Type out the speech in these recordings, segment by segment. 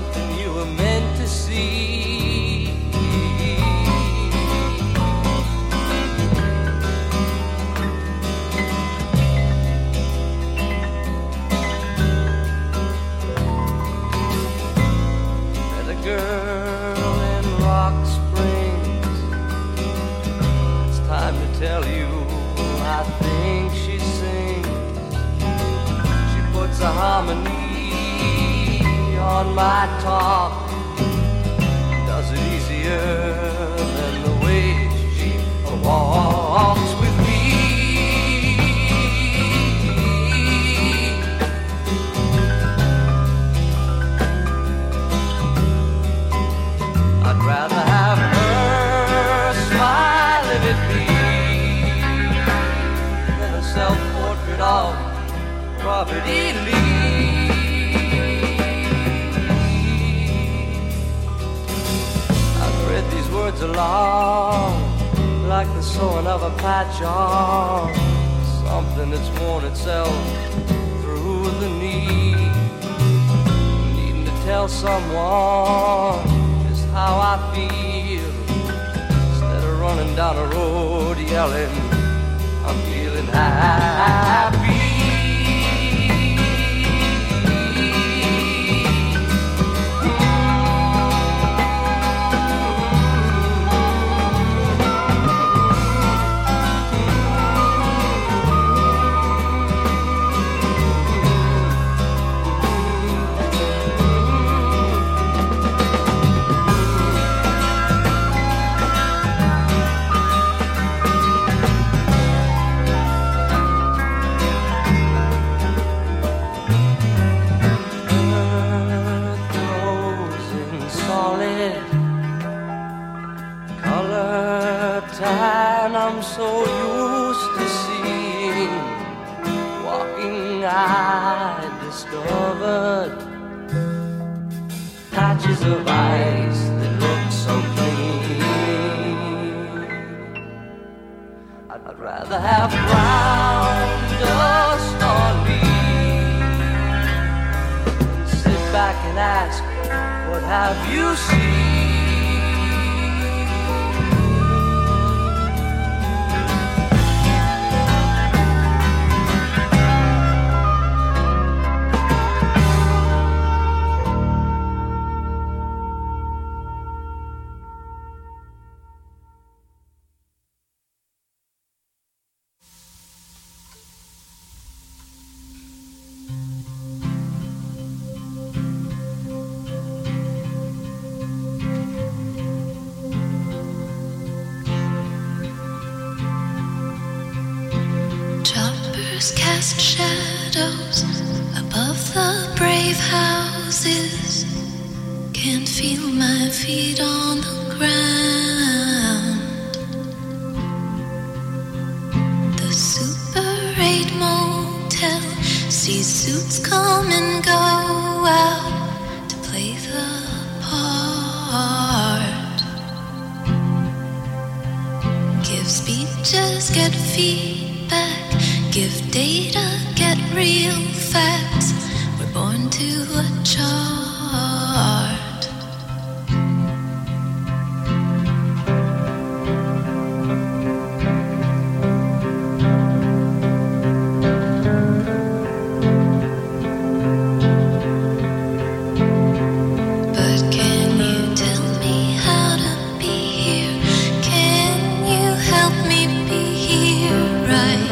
something you were meant to see. Met a girl in Rock Springs. It's time to tell you, I think she sings. She puts a harmony on my talk, does it easier than the way she walks with me. I'd rather have her smiling at me than a self-portrait of Robert E. Lee. Words along like the sewing of a patch on something that's worn itself through the knee. Needing to tell someone just how I feel instead of running down a road yelling, I'm feeling happy. I'm so used to seeing. Walking, I discovered patches of ice that look so clean. I'd rather have brown dust on me than sit back and ask, what have you seen? Cast shadows above the brave houses. Can't feel my feet on the ground. The Super 8 motel sees suits come and go out to play the part. Give speeches, get feedback. Give data, get real facts. We're born to a chart. But can you tell me how to be here? Can you help me be here right?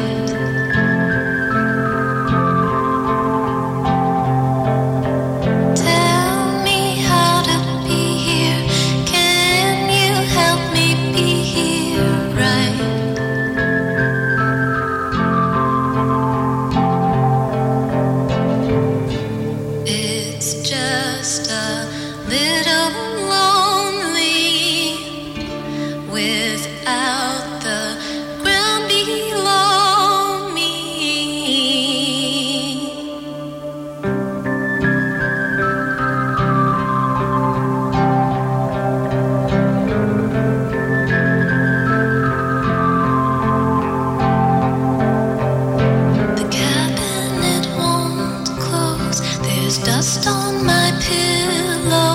Dust on my pillow.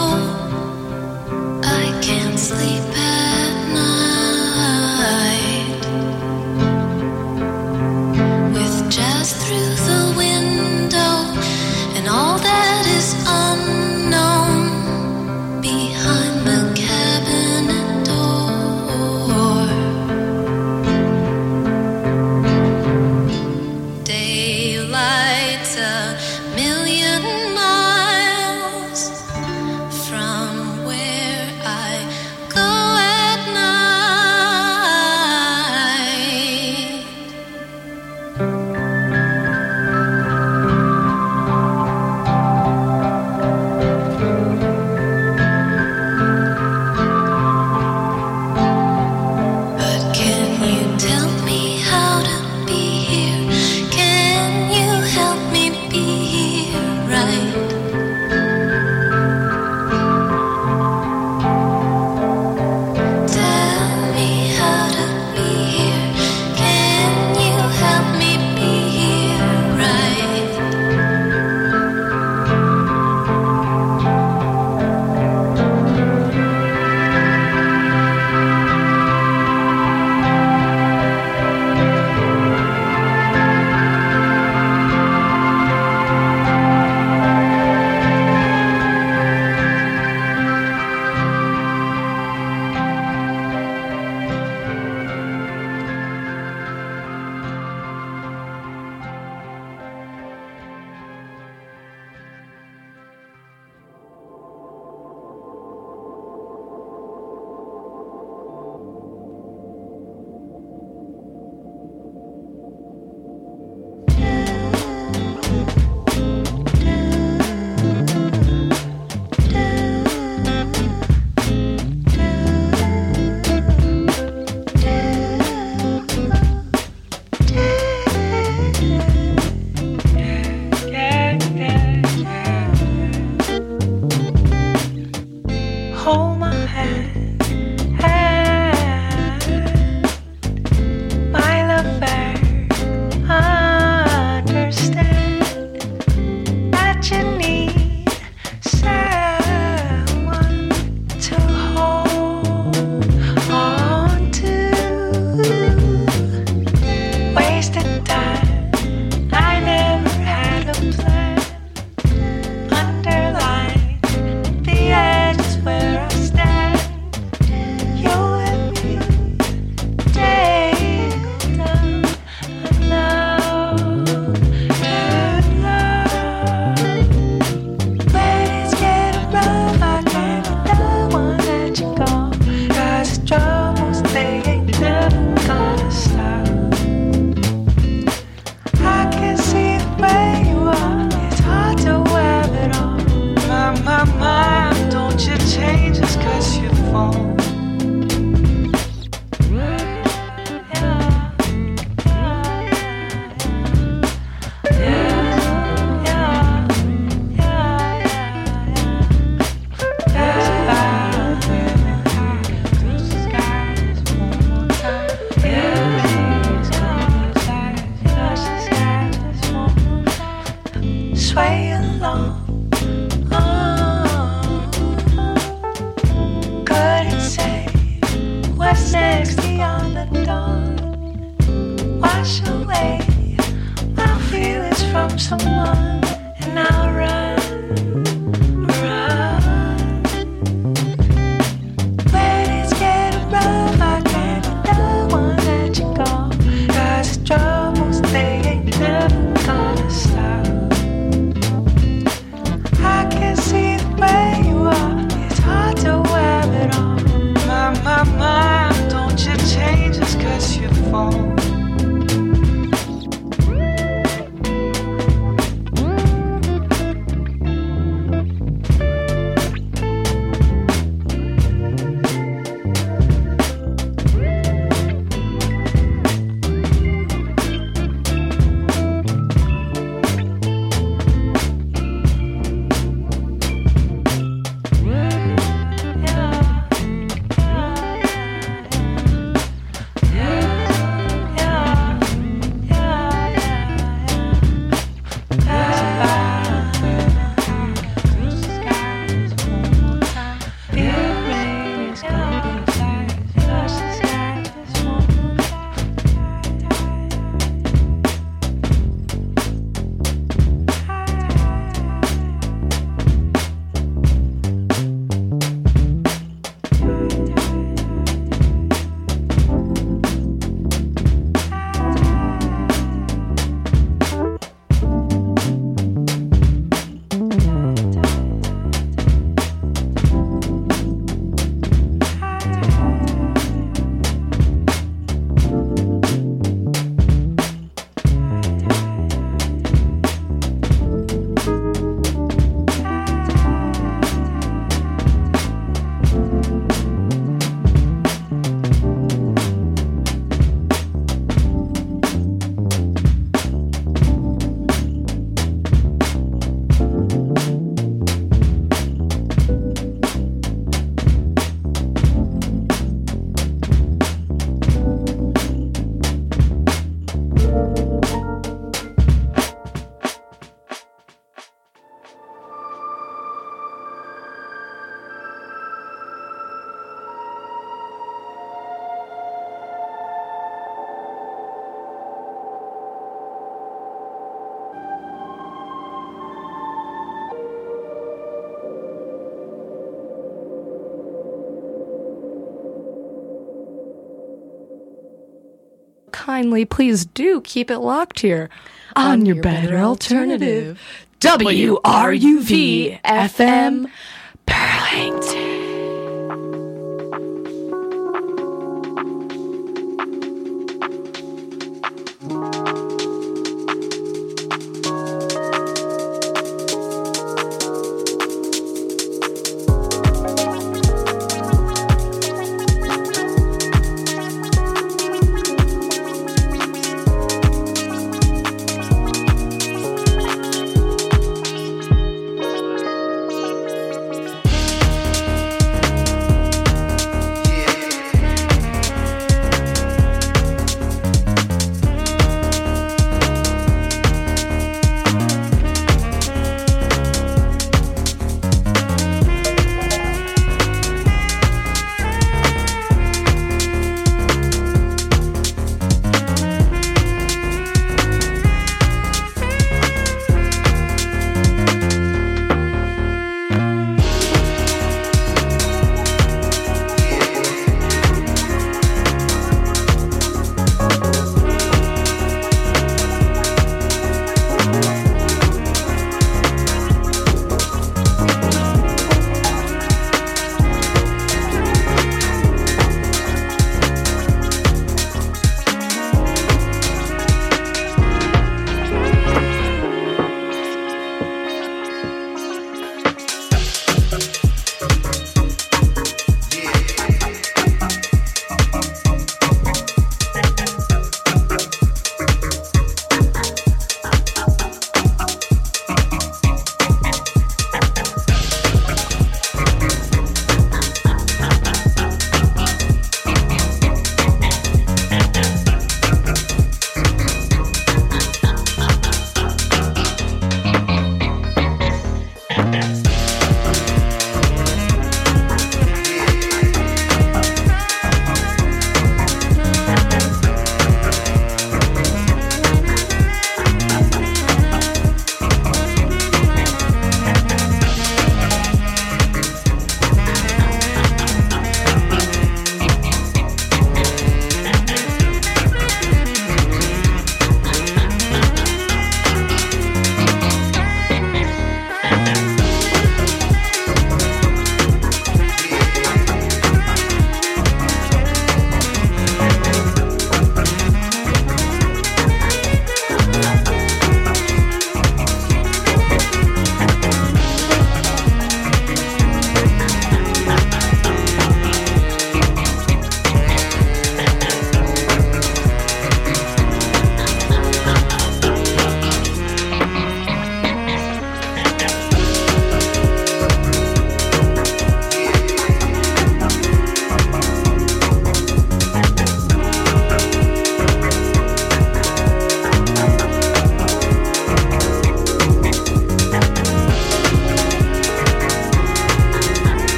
hold my hand, my lover, understand that you need someone to hold on to. Wasted time, I never had a plan. Underline the edge is where I stand. You and me, dating down. I know good love. When it's getting rough, I can't be the one that you call. 'Cause the troubles, they ain't never gonna stop. I can see the way you are. It's hard to wear it all. My, don't you change us 'cause you fall. Sway along. Couldn't say what's next beyond the dawn. Wash away my feelings from someone, and I'll run. When it's getting rough, I can't be the one that you call. 'Cause the troubles, they ain't never gonna stop. I can see the way you are. It's hard to wear it all. My, don't you change us 'cause you fall. Kindly, please do keep it locked here on your better alternative. WRUV FM Burlington.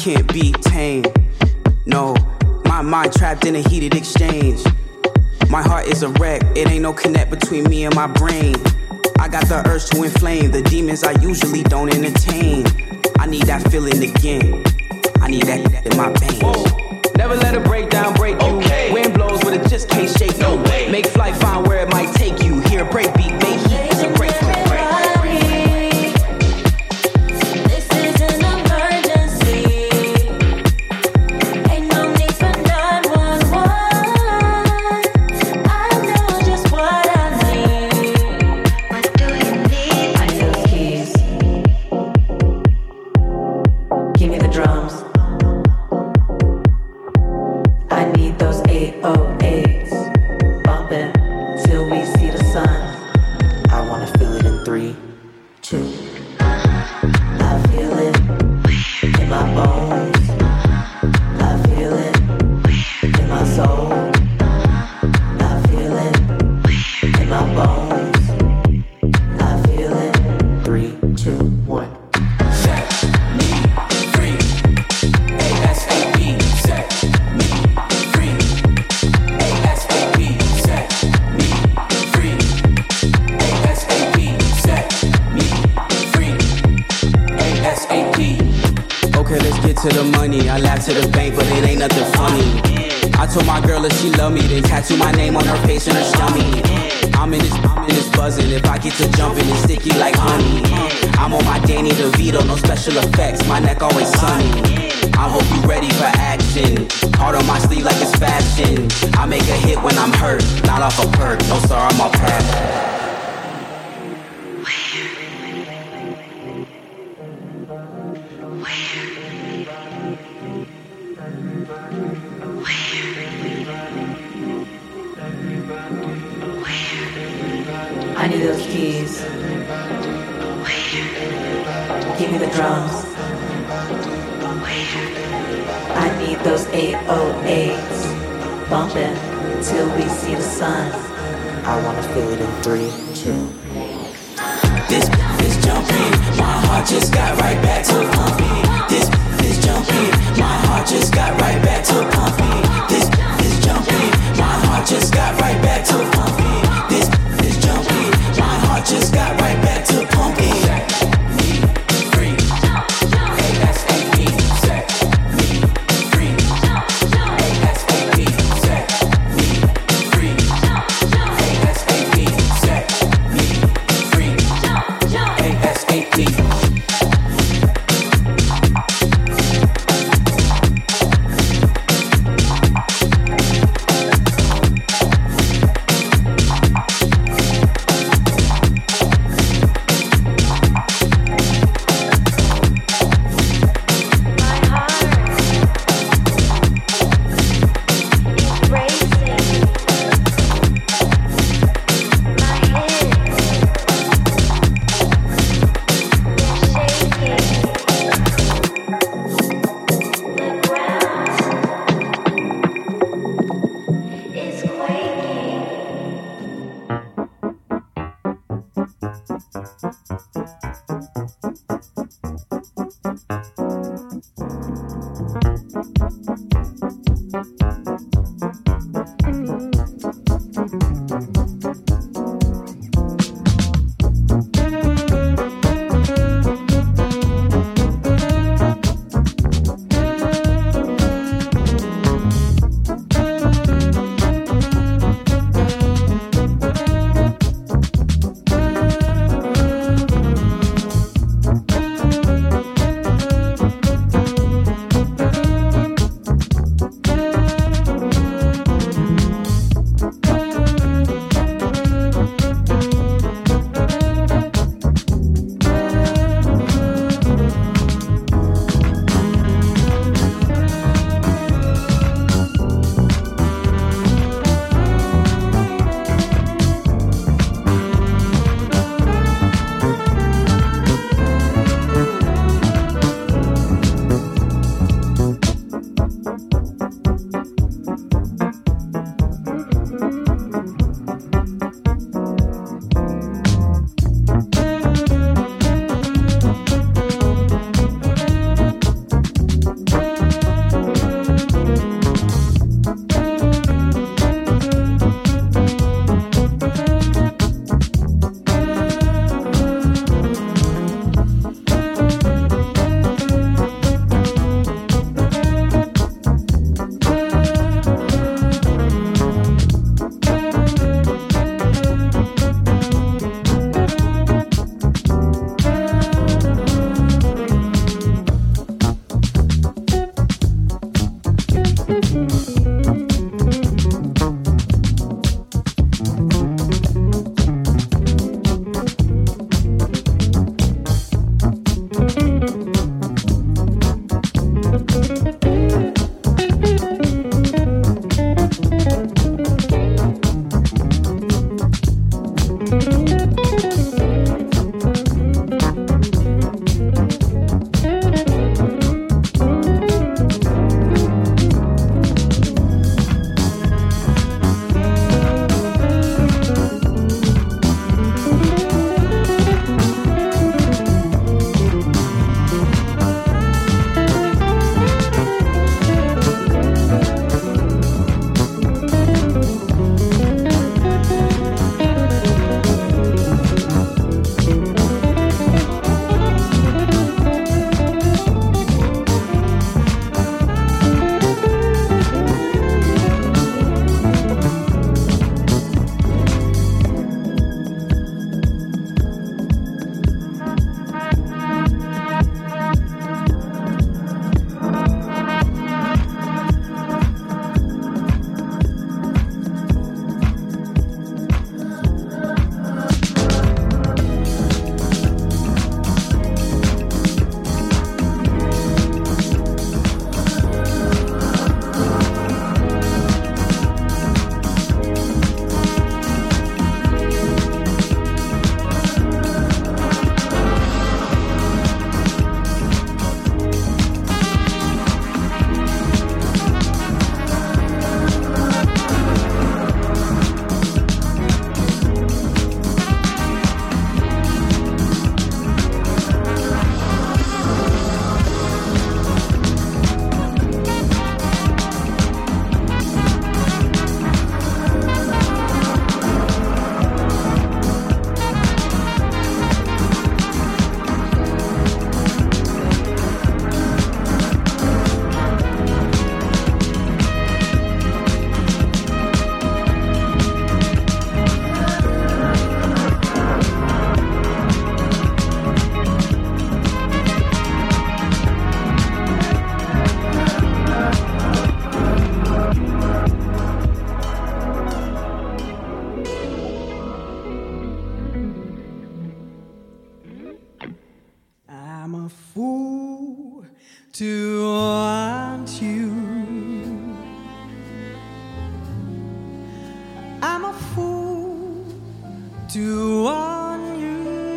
can't be tamed. No, my mind trapped in a heated exchange. My heart is a wreck, it ain't no connect between me and my brain. I got the urge to inflame the demons I usually don't entertain. I need that feeling again. I need that in my veins. Whoa. Never let a breakdown break you. Okay. Wind blows, but it just can't shake you. No way. Make flight, find where it might take you. Hear a break beat, make heat. It's a great to the money, I laugh to the bank, but it ain't nothing funny. I told my girl if she love me, then tattoo my name on her face and her stomach. I'm in this buzzing, if I get to jumping, it's sticky like honey. I'm on my Danny DeVito, no special effects, my neck always sunny. I hope you ready for action, heart on my sleeve like it's fashion. I make a hit when I'm hurt, not off a perk, no star on my path. I need those keys. Give me the drums. I need those 808s. Bumping till we see the sun. I wanna feel it in 3, 2. This is jumping. My heart just got right back to pumping. This is jumping. My heart just got right back to pumping. This is jumping. My heart just got right back to pumping. This is jumping. My heart just got right back to pumping. Set me free. ASAP. Set me free. ASAP. Set me free. ASAP. Set me free. ASAP. to want you. I'm a fool to want you.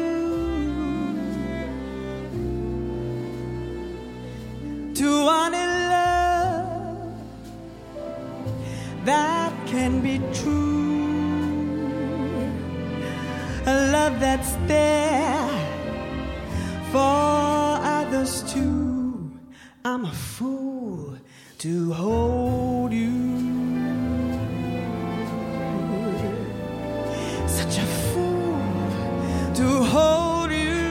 To want a love that can be true. A love that's there for others too. I'm a fool to hold you. Such a fool to hold you.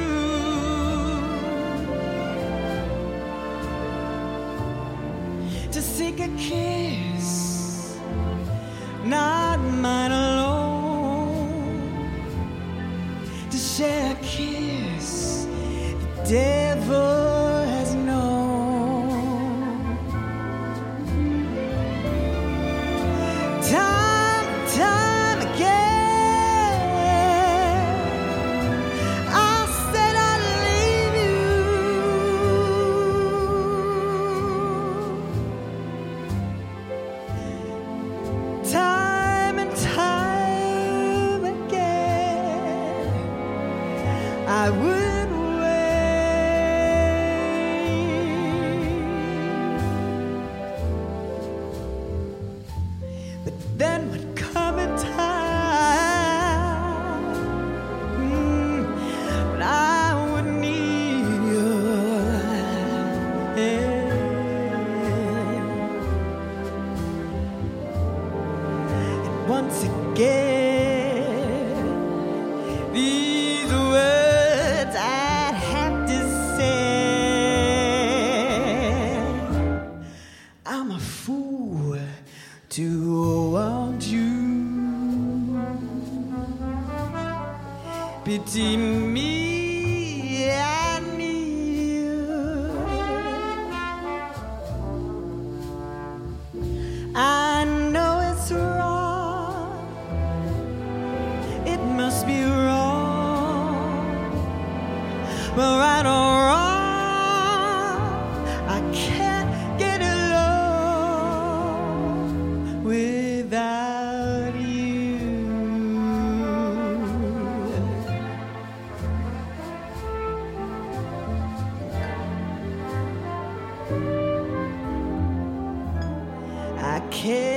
To seek a kiss, not mine alone. To share a kiss the devil has known. Time again, I said I'd leave you. Time and time again, I would wait. But then would come a time when I would need you. And once again, these words I'd have to say. I'm a fool to want you. Pity me, I need you. I know it's wrong. It must be wrong. But right or wrong, I can't get along without you. I can't